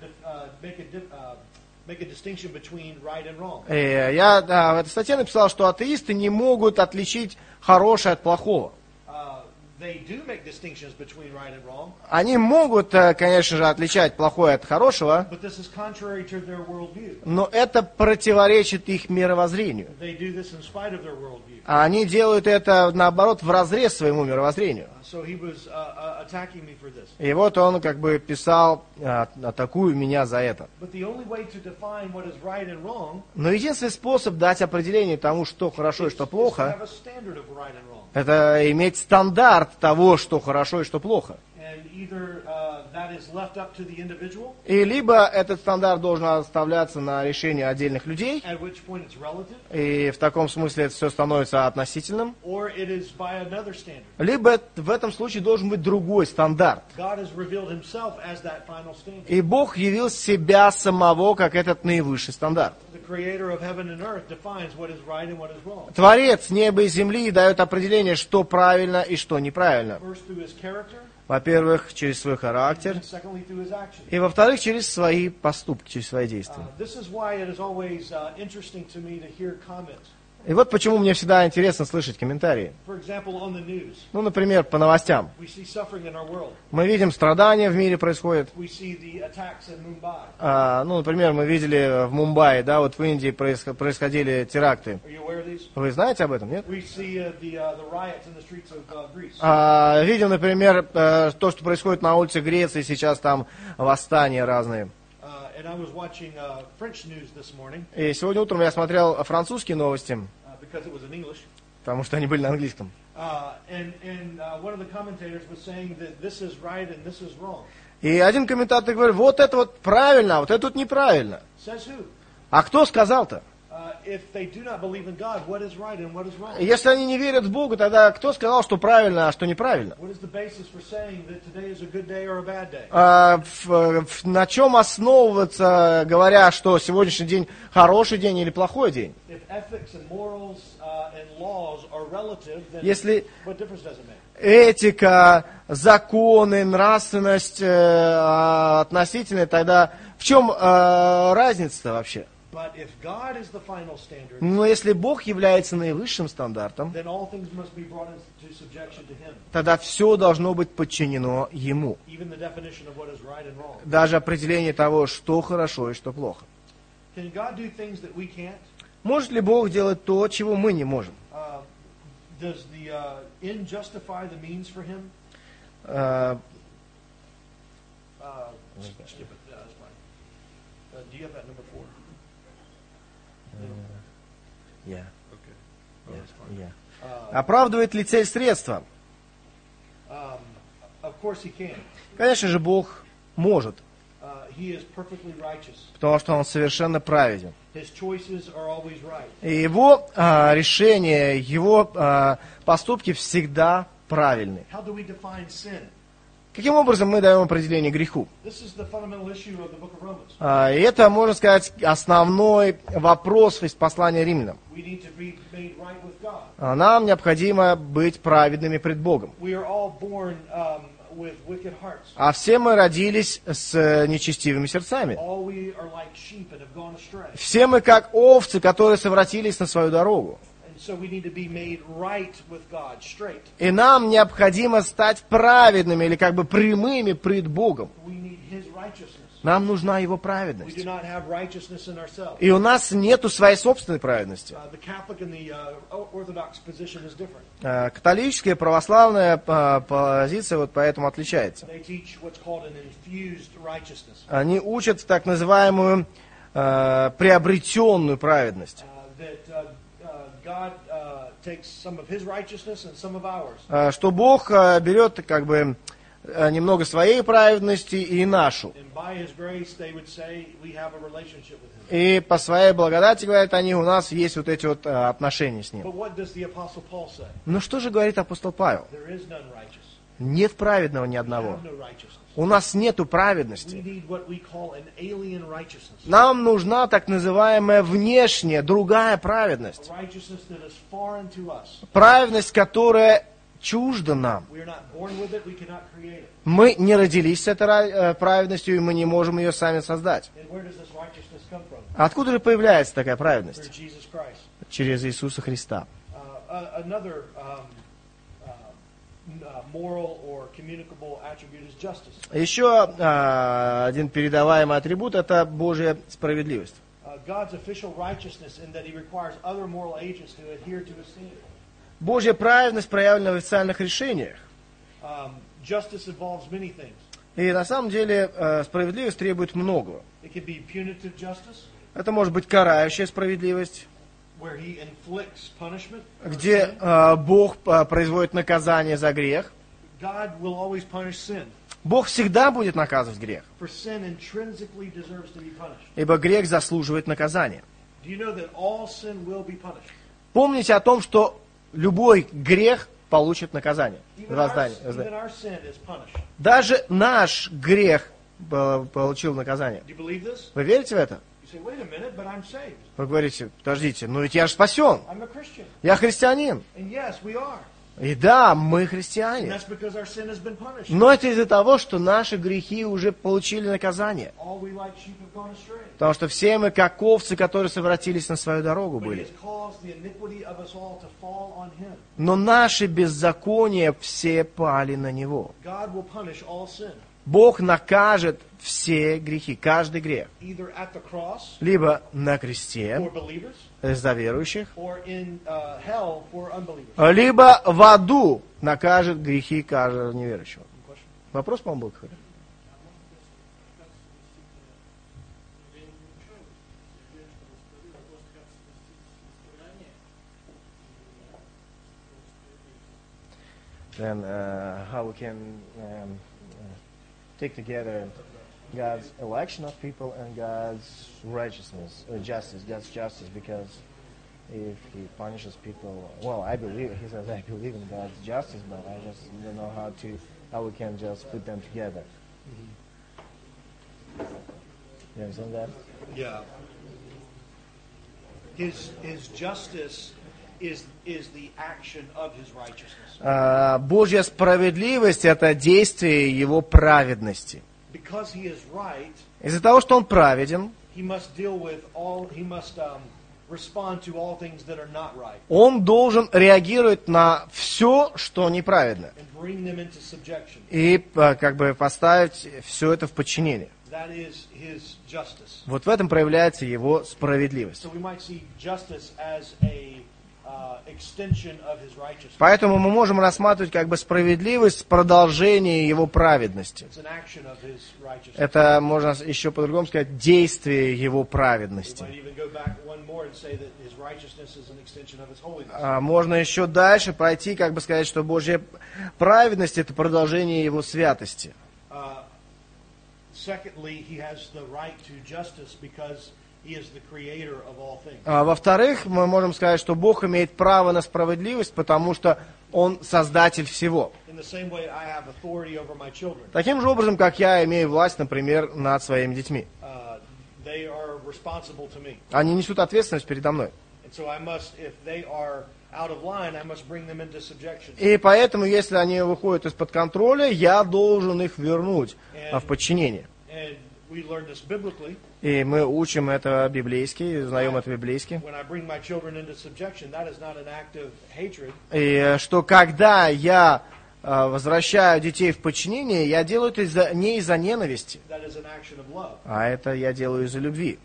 make a distinction between right and wrong. И я в этой статье написал, что атеисты не могут отличить хорошее от плохого. They do make distinctions between right and wrong. Они могут, конечно же, отличать плохое от хорошего, But this is contrary to their worldview. но это противоречит их мировоззрению. They do this in spite of their worldview. А они делают это, наоборот, вразрез своему мировоззрению. So he was attacking me for this. И вот он как бы писал, атакуй меня за это. But the only way to define what is right and wrong Но единственный способ дать определение тому, что хорошо и что is to плохо, have a standard of right and wrong. это иметь стандарт того, что хорошо и что плохо. And either that is left up to the individual, И либо этот стандарт должен оставляться на решение отдельных людей, at which point it's relative, и в таком смысле это все становится относительным, or it is by another standard. либо в этом случае должен быть другой стандарт. God has revealed himself as that final standard. И Бог явил себя самого как этот наивысший стандарт. The creator of heaven and earth defines what is right and what is wrong. Творец неба и земли дает определение, что правильно и что неправильно. First through his character, Во-первых, через свой характер, and secondly through his actions. и во-вторых, через свои поступки, через свои действия. This is why it is always interesting to me to hear comments. И вот почему мне всегда интересно слышать комментарии. For example, on the news, Ну, например, по новостям. we see suffering in our world. Мы видим, страдания в мире происходят. We see the attacks in Mumbai. Ну, например, мы видели в Мумбаи, да, вот в Индии происходили теракты. Are you aware of these? Вы знаете об этом, нет? We see the riots in the streets of Greece. Видим, например, то, что происходит на улице Греции, сейчас там восстания разные. And I was watching French news this morning И сегодня утром я смотрел французские новости, because it was in English. потому что они были на английском. And one of the commentators was saying that this is right and this is wrong. И один комментатор говорит, вот это вот правильно, а вот это вот неправильно. Says who? А кто сказал-то? If they do not believe in God, what is right and what is wrong? Если они не верят в Бога, тогда кто сказал, что правильно, а что неправильно? What is the basis for saying that today is a good day or a bad day? На чем основываться, говоря, что сегодняшний день хороший день или плохой день? If ethics and morals and laws are relative, then Если what difference does it make? этика, законы, нравственность относительная, тогда в чем разница-то вообще? But if God is the final standard, Но если Бог является наивысшим стандартом, then all things must be brought into subjection to Him. тогда все должно быть подчинено Ему. Even the definition of what is right and wrong. Даже определение того, что хорошо и что плохо. Can God do things that we can't? Может ли Бог делать то, чего мы не можем? Does the end justify the means for Him? Skip it. That's fine. Do you have that number 4? Yeah. Okay. Oh, that's fine. Yeah. Оправдывает ли цель средства? Of course He can. Конечно же, Бог может, He is perfectly righteous. потому что Он совершенно праведен. His choices are always right. И Его решения, Его поступки всегда правильны. How do we define sin? Каким образом мы даем определение греху? This is the fundamental issue of the book of Romans. И это, можно сказать, основной вопрос из послания Римлянам. We need to be made right with God. Нам необходимо быть праведными пред Богом. We are all born with wicked hearts. А все мы родились с нечестивыми сердцами. All we are like sheep and have gone astray. Все мы как овцы, которые совратились на свою дорогу. And so we need to be made right with God, straight. И нам необходимо стать праведными или как бы прямыми пред Богом. We need His righteousness. Нам нужна Его We do праведность. not have righteousness in ourselves. И у нас нету своей собственной праведности. The Catholic and the Orthodox position is different. Католическая, православная позиция вот поэтому отличается. They teach what's called an infused righteousness. Они учат так называемую приобретенную праведность. That God takes some of His righteousness and some of ours. Что Бог берет как бы немного своей праведности и нашу. And by His grace, they would say we have a relationship with Him. И по своей благодати, говорят они, у нас есть вот эти вот отношения с Ним. But what does the Apostle Paul say? Но что же говорит апостол Павел? There is none righteous. Нет праведного ни We одного. have no righteousness. У нас нету We праведности. need what we call an alien righteousness. Нам нужна так называемая внешняя, другая A праведность. righteousness that is foreign to us. Праведность, которая чужда нам. We are not born with it. We cannot create it. Мы не родились с этой праведностью, и мы не можем ее сами создать. And where does this righteousness come from? Откуда же появляется такая Through праведность? Jesus Christ. Через Иисуса Христа. Another moral or communicable attribute is justice. Еще один передаваемый атрибут – это Божья справедливость. God's official righteousness in that He requires other moral agents to adhere to His standard. Божья праведность проявлена в официальных решениях. Justice involves many things. И на самом деле справедливость требует многого. It can be punitive justice, Это может быть карающая справедливость, where He inflicts punishment. for где sin. Бог производит наказание за грех. God will always punish sin, Бог всегда будет наказывать грех, for sin intrinsically deserves to be punished. ибо грех заслуживает наказания. Do you know that all sin will be punished? Помните о том, что любой грех получит наказание, Even воздание. our sin is punished. Даже наш грех получил наказание. Do you believe this? Вы верите в это? You say, wait a minute, but I'm saved. Вы говорите, подождите, но ведь я же спасен, I'm a Christian. я христианин. And yes, we are. И да, мы And христиане. that's because our sin has been punished. Но это из-за того, что наши грехи уже получили наказание. All we like sheep have gone astray. Потому что все мы, как овцы, которые совратились на свою дорогу But He были. has caused the iniquity of us all to fall on Him. Но наши беззакония все пали на Него. God will punish all sin, Бог накажет все грехи, каждый грех. either at the cross Либо на кресте for believers, за верующих, or in hell for unbelievers. либо в аду накажет грехи каждого неверующего. Вопрос, по-моему, был какой-то? then how we can take together God's election of people and God's righteousness, justice, God's justice, because if He punishes people, well, He says, I believe in God's justice, but I just don't know how we can just put them together. You understand that? Yeah. His justice is the action of His righteousness. Божья справедливость — это действие Его праведности. Because He is right, из-за того, что Он праведен, Он должен реагировать на все, что неправедно, и как бы поставить все это в подчинение. Вот в этом проявляется Его справедливость. Поэтому мы можем рассматривать как бы справедливость продолжение Его праведности. Это можно еще по-другому сказать действие Его праведности. Можно еще дальше пройти, как бы сказать, что Божья праведность — это продолжение Его святости. Во-вторых, мы можем сказать, что Бог имеет право на справедливость, потому что Он создатель всего. Таким же образом, как я имею власть, например, над своими детьми. Они несут ответственность передо мной. И поэтому, если они выходят из-под контроля, я должен их вернуть в подчинение. И мы учим это библейски, узнаем это библейски. И что когда я возвращаю детей в подчинение, я делаю это не из-за ненависти, а это я делаю из-за любви.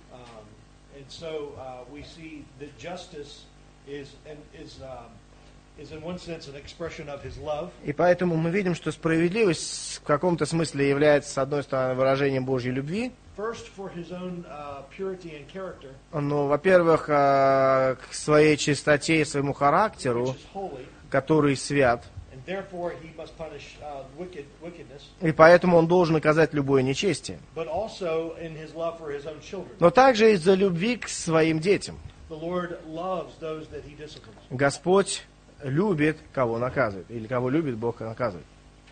И поэтому мы видим, что справедливость в каком-то смысле является, с одной стороны, выражением Божьей любви. Но, во-первых, к своей чистоте и своему характеру, который свят. И поэтому Он должен наказать любое нечестие. Но также из-за любви к своим детям. Господь любит, кого наказывает. Или кого любит, Бог наказывает.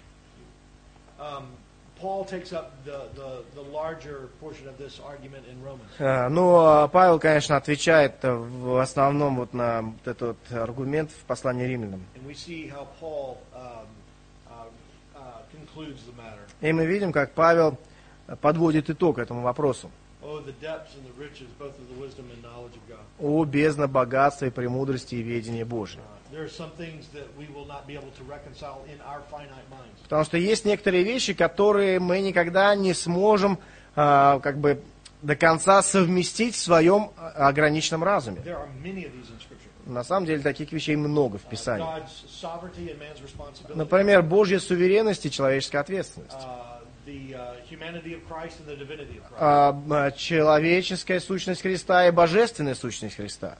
Но Павел, конечно, отвечает в основном вот на вот этот аргумент в послании Римлянам. И мы видим, как Павел подводит итог этому вопросу. О, бездна богатства и премудрости и ведения Божия. Потому что есть некоторые вещи, которые мы никогда не сможем как бы до конца совместить в своем ограниченном разуме. На самом деле таких вещей много в Писании. Например, Божья суверенность и человеческая ответственность. Человеческая сущность Христа и божественная сущность Христа.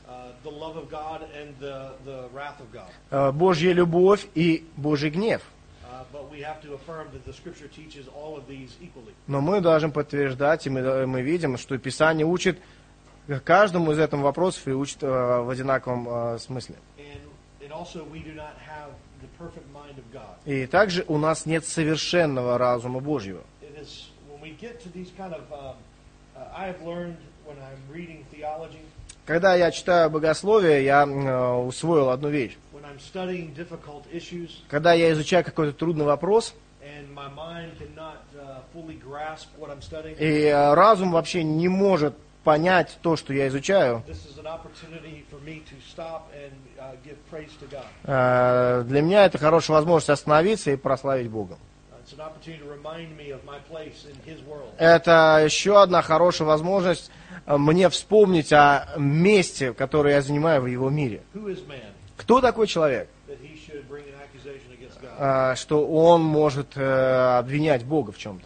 Божья любовь и Божий гнев. Но мы должны подтверждать, и мы видим, что Писание учит каждому из этих вопросов и учит в одинаковом смысле. И также у нас нет совершенного разума Божьего. Когда я читаю богословие, я усвоил одну вещь. Когда я изучаю какой-то трудный вопрос, и разум вообще не может понять то, что я изучаю, для меня это хорошая возможность остановиться и прославить Бога. Это еще одна хорошая возможность мне вспомнить о месте, которое я занимаю в Его мире. Кто такой человек, что он может обвинять Бога в чем-то?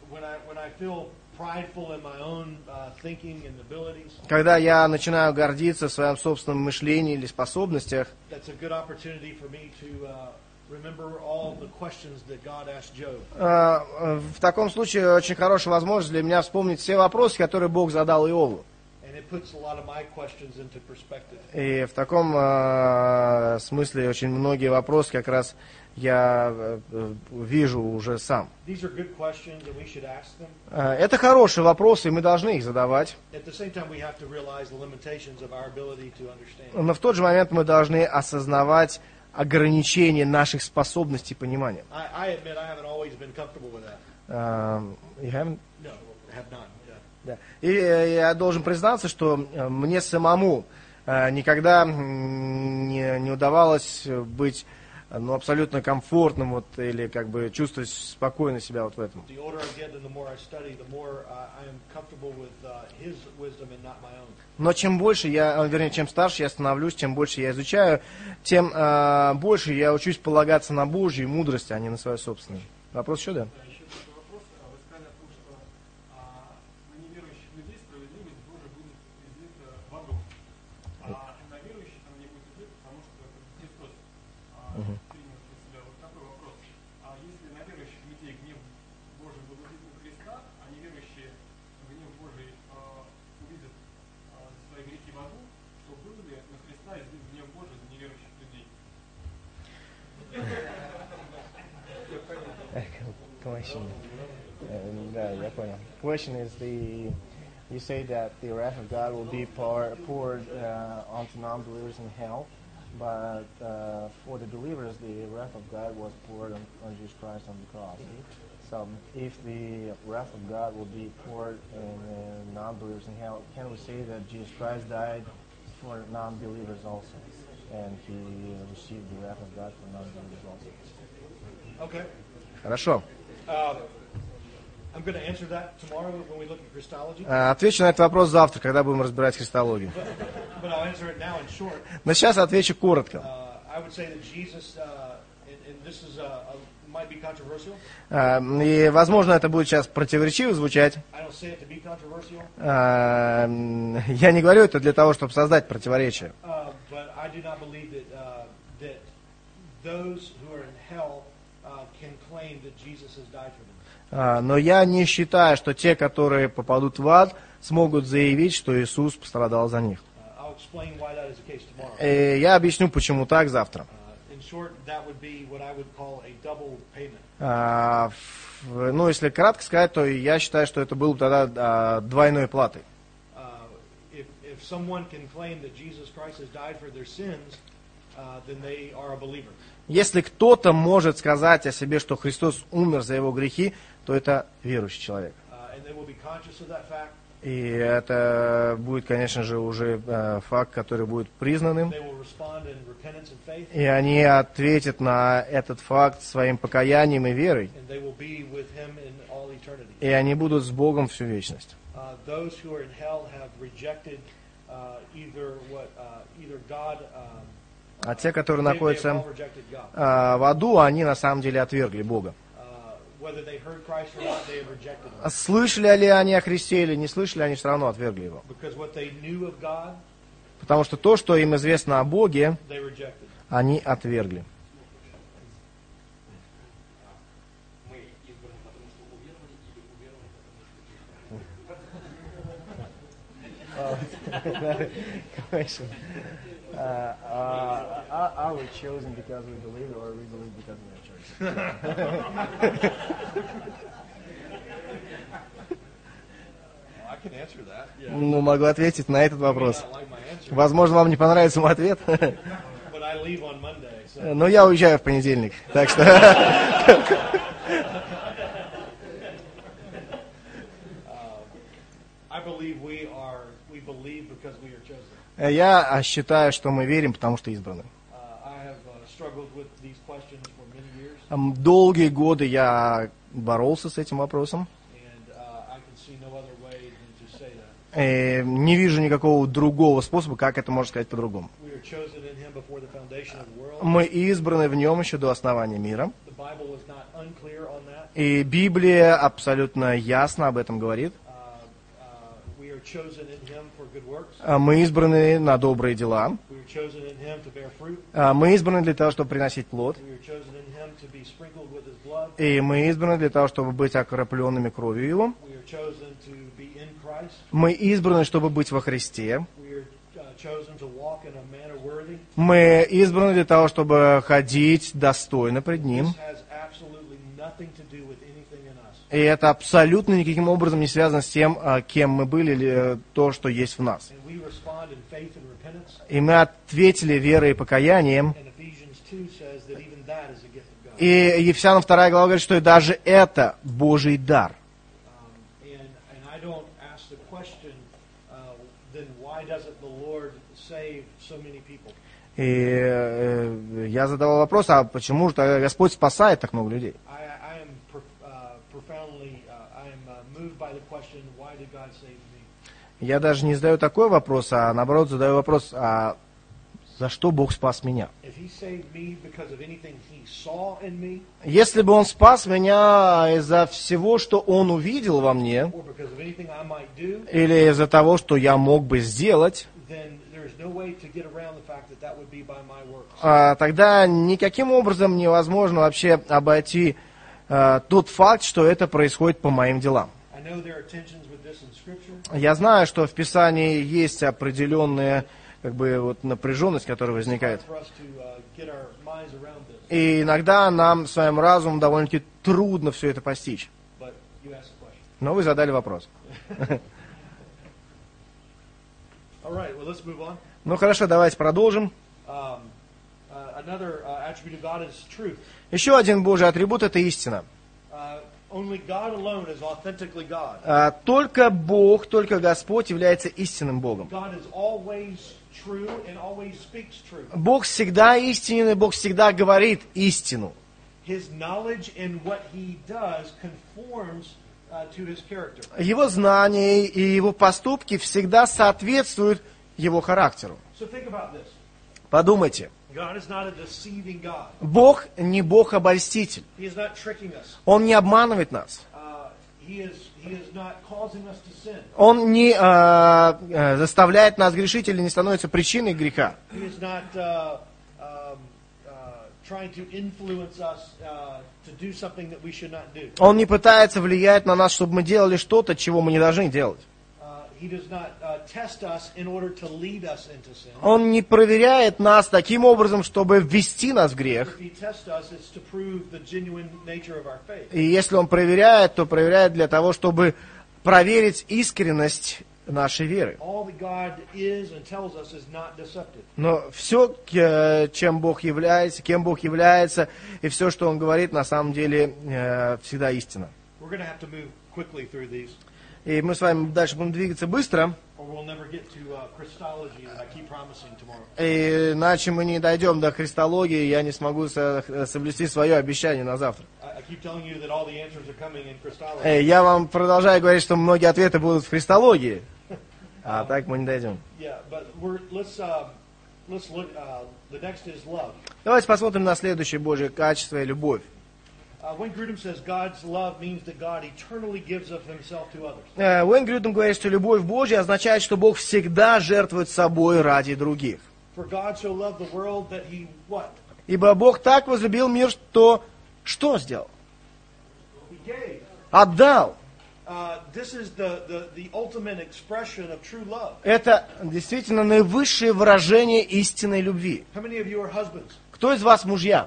Когда я начинаю гордиться в своем собственном мышлении или способностях, В таком случае очень хорошая возможность для меня вспомнить все вопросы, которые Бог задал Иову. И в таком смысле очень многие вопросы как раз я вижу уже сам. Это хорошие вопросы, и мы должны их задавать. Но в тот же момент мы должны осознавать ограничения наших способностей понимания. Да. И я должен признаться, что мне самому никогда не удавалось быть абсолютно комфортным вот, или как бы чувствовать спокойно себя вот в этом. Но чем больше чем старше я становлюсь, чем больше я изучаю, тем больше я учусь полагаться на Божью мудрость, а не на свою собственную. Вопрос еще, да? Да, я понял. Question is you say that the wrath of God will be poured onto non-believers in hell, but for the believers, the wrath of God was poured on Jesus Christ on the cross. So, if the wrath of God will be poured on non-believers in hell, can we say that Jesus Christ died for non-believers also, and He received the wrath of God for non-believers also? Okay. Хорошо. I'm going to answer that tomorrow when we look at Christology. Отвечу на этот вопрос завтра, когда будем разбирать христологию. But I'll answer it now in short. Но сейчас отвечу коротко. I would say that Jesus, and this is might be controversial. И, возможно, это будет сейчас противоречиво звучать. I don't say it to be controversial. Я не говорю это для того, чтобы создать противоречие. But I do not believe that those who are in hell can claim that Jesus has died for them. Но я не считаю, что те, которые попадут в ад, смогут заявить, что Иисус пострадал за них. И я объясню, почему так завтра. Ну, если кратко сказать, то я считаю, что это было бы тогда двойной платой. Если кто-то может сказать о себе, что Христос умер за его грехи, то это верующий человек. И это будет, конечно же, уже факт, который будет признанным. И они ответят на этот факт своим покаянием и верой. И они будут с Богом всю вечность. А те, которые находятся в аду, они на самом деле отвергли Бога. Слышали ли они о Христе или не слышали, они все равно отвергли Его. Потому что то, что им известно о Боге, они отвергли. Are we chosen because we believe, or we believe because we are chosen? Ну, могу ответить на этот вопрос. Возможно, вам не понравится мой ответ. Но я уезжаю в понедельник, так что... Я считаю, что мы верим, потому что избраны. Долгие годы я боролся с этим вопросом. И не вижу никакого другого способа, как это можно сказать по-другому. Мы избраны в нем еще до основания мира. И Библия абсолютно ясно об этом говорит. are chosen in Him for good works. Мы избраны на добрые дела. We are chosen in Him to bear fruit. Мы избраны для того, чтобы приносить плод. We are chosen in Him to be sprinkled with His blood. И мы избраны для того, чтобы быть окропленными кровью Его. We are chosen to be in Christ. Мы избраны, чтобы быть во Христе. We are chosen to walk in a manner worthy. Мы избраны для того, чтобы ходить достойно пред Ним. This has absolutely nothing to do with anything in us. И это абсолютно никаким образом не связано с тем, кем мы были, или то, что есть в нас. And we respond in faith and repentance. И мы ответили верой и покаянием. And Ephesians 2 says that even that is a gift of God. И Ефесянам 2 глава говорит, что и даже это Божий дар. And I don't ask the question, then why doesn't the Lord save so many people? И я задавал вопрос, а почему же тогда Господь спасает так много людей? I am profoundly, I am moved by the question, why did God save me? Я даже не задаю такой вопрос, а наоборот задаю вопрос, а за что Бог спас меня? If He saved me because of anything He saw in me, Если бы Он спас меня из-за всего, что Он увидел во мне, or because of anything I might do, или из-за того, что я мог бы сделать, then there's no way to get around the fact that that would be by my works. тогда никаким образом невозможно вообще обойти тот факт, что это происходит по моим делам. I know there are tensions with this in Scripture. Я знаю, что в Писании есть определенная напряженность, которая возникает. For us to get our minds around this. И иногда нам своим разумом довольно-таки трудно все это постичь. But you asked the question. Но вы задали вопрос. All right, well, let's move on. Ну хорошо, давайте продолжим. Another attribute of God is truth. Еще один Божий атрибут – это истина. Only God alone is authentically God. Только Бог, только Господь является истинным Богом. God is always true and always speaks truth. Бог всегда истинен, и Бог всегда говорит истину. His knowledge and what He does conforms to His character. Его знания и его поступки всегда соответствуют его характеру. So think about this. Подумайте. God is not a deceiving God. Бог не Бог-обольститель. He is not tricking us. Он не обманывает нас. He is not causing us to sin. Он не заставляет нас грешить или не становится причиной греха. He is not trying to influence us to do something that we should not do. Он не пытается влиять на нас, чтобы мы делали что-то, чего мы не должны делать. He does not test us in order to lead us into sin. Он не проверяет нас таким образом, чтобы ввести нас в грех. If He tests us, it's to prove the genuine nature of our faith. И если Он проверяет, то проверяет для того, чтобы проверить искренность нашей веры. All that God is and tells us is not deceptive. Но все, кем Бог является, и все, что Он говорит, на самом деле всегда истина. We're going to have to move quickly through these, И мы с вами дальше будем двигаться быстро, or we'll never get to Christology that I keep promising tomorrow. иначе мы не дойдем до христологии, я не смогу соблюсти свое обещание на завтра. I keep telling you that all the answers are coming in Christology. Я вам продолжаю говорить, что многие ответы будут в христологии, а так мы не дойдем. Yeah, but let's look. The next is love. Давайте посмотрим на следующее Божье качество и любовь. When Grudem says God's love means that God eternally gives of Himself to others. Уэйн Грюдем говорит, что любовь Божья означает, что Бог всегда жертвует собой ради других. For God so loved the world that He what? Ибо Бог так возлюбил мир, что сделал? He gave. Отдал. This is the ultimate expression of true love. Это действительно наивысшее выражение истинной любви. How many of you are husbands? Кто из вас мужья?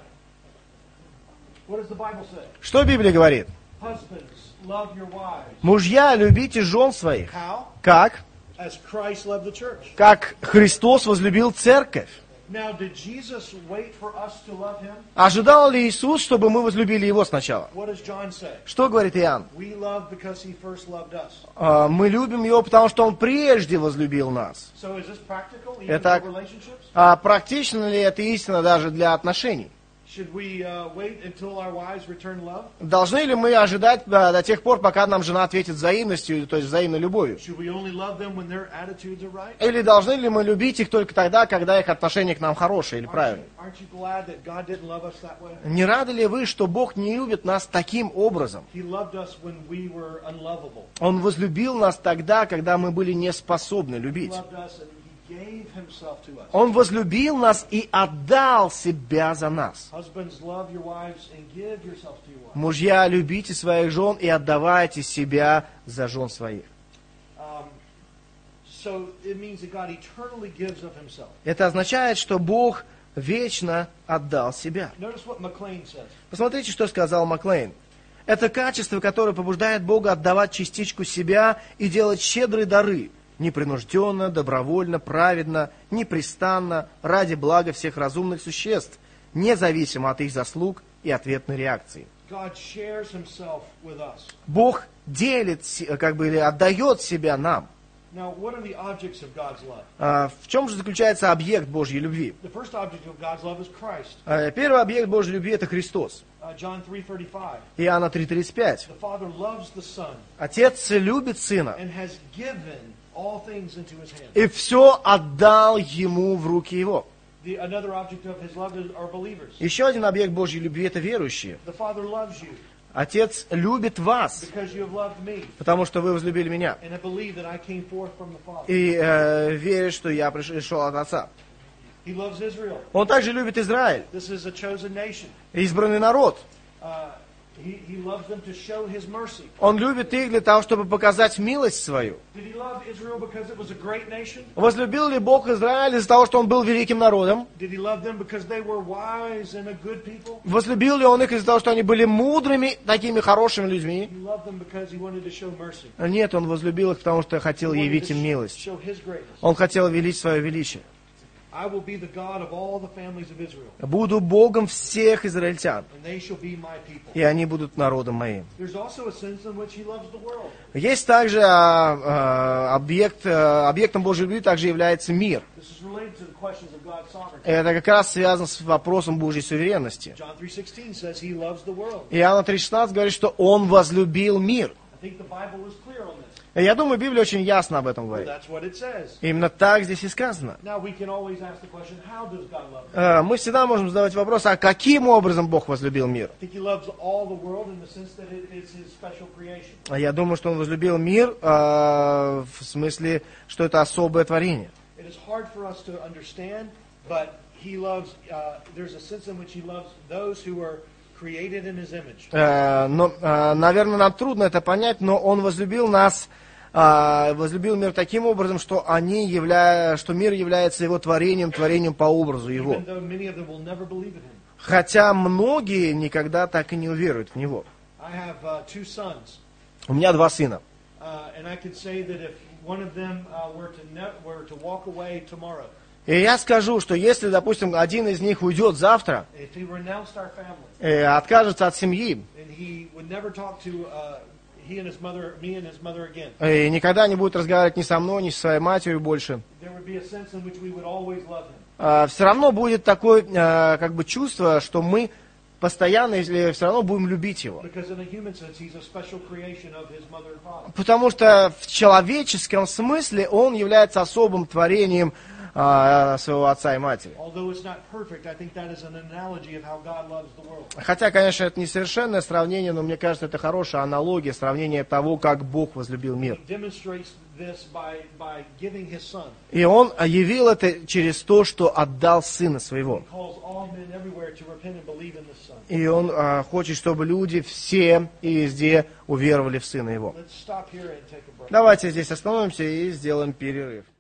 What does the Bible say? Что Библия говорит? Husbands, love your wives. Мужья, любите жен своих. How? Как? As Christ loved the church. Как Христос возлюбил церковь. Now, did Jesus wait for us to love Him? Ожидал ли Иисус, чтобы мы возлюбили Его сначала? What does John say? Что говорит Иоанн? We love because He first loved us. Мы любим Его, потому что Он прежде возлюбил нас. So is this practical even Это- for relationships? Практично ли это истина даже для отношений? Should we wait until our wives return love? Должны ли мы ожидать до тех пор, пока нам жена ответит взаимностью, то есть взаимной любовью? Should we only love them when their attitudes are right? Или должны ли мы любить их только тогда, когда их отношение к нам хорошее или правильное? Aren't you glad that God didn't love us that way? Не рады ли вы, что Бог не любит нас таким образом? He loved us when we were unlovable. Он возлюбил нас тогда, когда мы были не способны He любить. loved us and He gave Himself to us. Он возлюбил нас и отдал себя за нас. Husbands, love your wives and give yourself to your wives. Мужья, любите своих жен и отдавайте себя за жен своих. So it means that God eternally gives of Himself. Это означает, что Бог вечно отдал себя. Notice what McLean says. Посмотрите, что сказал Маклейн. Это качество, которое побуждает Бога отдавать частичку себя и делать щедрые дары, непринужденно, добровольно, праведно, непрестанно, ради блага всех разумных существ, независимо от их заслуг и ответной реакции. God shares Himself with us. Бог делит, или отдает себя нам. Now, what are the objects of God's love? В чем же заключается объект Божьей любви? The first object of God's love is Christ. Первый объект Божьей любви – это Христос. John 3:35. Иоанна 3:35. The Father loves the Son Отец любит Сына and has given all things into His hands. и все отдал Ему в руки Его. Another object of His love are believers. Еще один объект Божьей любви – это верующие. The Father loves you Отец любит вас, because you have loved me потому что вы возлюбили меня. and have believed that I came forth from the Father. И верит, что я пришел от Отца. He loves Israel. Он также любит Израиль, This is a chosen nation. избранный народ. He loves them to show His mercy. Он любит их для того, чтобы показать милость свою. Did He love Israel because it was a great nation? Возлюбил ли Бог Израиль из-за того, что он был великим народом? Did He love them because they were wise and a good people? Возлюбил ли он их из-за того, что они были мудрыми, такими хорошими людьми? He loved them because He wanted to show mercy. Нет, он возлюбил их, потому что хотел He wanted явить to им милость. show His greatness. Он хотел величить свое величие. I will be the God of all the families of Israel, Буду Богом всех израильтян, and they shall be my people. и они будут народом моим. There's also a sense in which He loves the world. Есть также объектом Божьей любви также является мир. This is related to the questions of God's sovereignty. Это как раз связано с вопросом Божьей суверенности. John 3:16 says He loves the world. Иоанна 3:16 говорит, что Он возлюбил мир. I think the Bible is clear on this. Я думаю, Библия очень ясно об этом Well, говорит. that's what it says. Именно так здесь и сказано. Now we can always ask the question, how does God love us? Мы всегда можем задавать вопрос, а каким образом Бог возлюбил мир? I think He loves all the world in the sense that it is His special creation. Я думаю, что Он возлюбил мир в смысле, что это особое творение. It is hard for us to understand, but He loves, there's a sense in which He loves those who are created in His image. Наверное, нам трудно это понять, но Он возлюбил нас, возлюбил мир таким образом, что мир является Его творением по образу Его. Even though many of them will never believe in Him. Хотя многие никогда так и не уверуют в Него. I have two sons, У меня 2 сына. and I could say that if one of them were to walk away tomorrow, И я скажу, что если, допустим, один из них уйдет завтра, if he renounced our family, откажется от семьи, and he would never talk to me and his mother again, и никогда не будет разговаривать ни со мной, ни со своей матерью больше, there would be a sense in which we would always love him. все равно будет такое чувство, что мы постоянно, если все равно будем любить его. Because in a human sense, he's a special creation of his mother and father. Потому что в человеческом смысле он является особым творением своего отца и матери. Although it's not perfect, I think that is an analogy of how God loves the world. Хотя, конечно, это не совершенное сравнение, но мне кажется, это хорошая аналогия, сравнение того, как Бог возлюбил мир. He demonstrates this by giving his son. И Он явил это через то, что отдал Сына Своего. He calls all men everywhere to repent and believe in this son. И Он хочет, чтобы люди все и везде уверовали в Сына Его. Let's stop here and take a break. Давайте здесь остановимся и сделаем перерыв.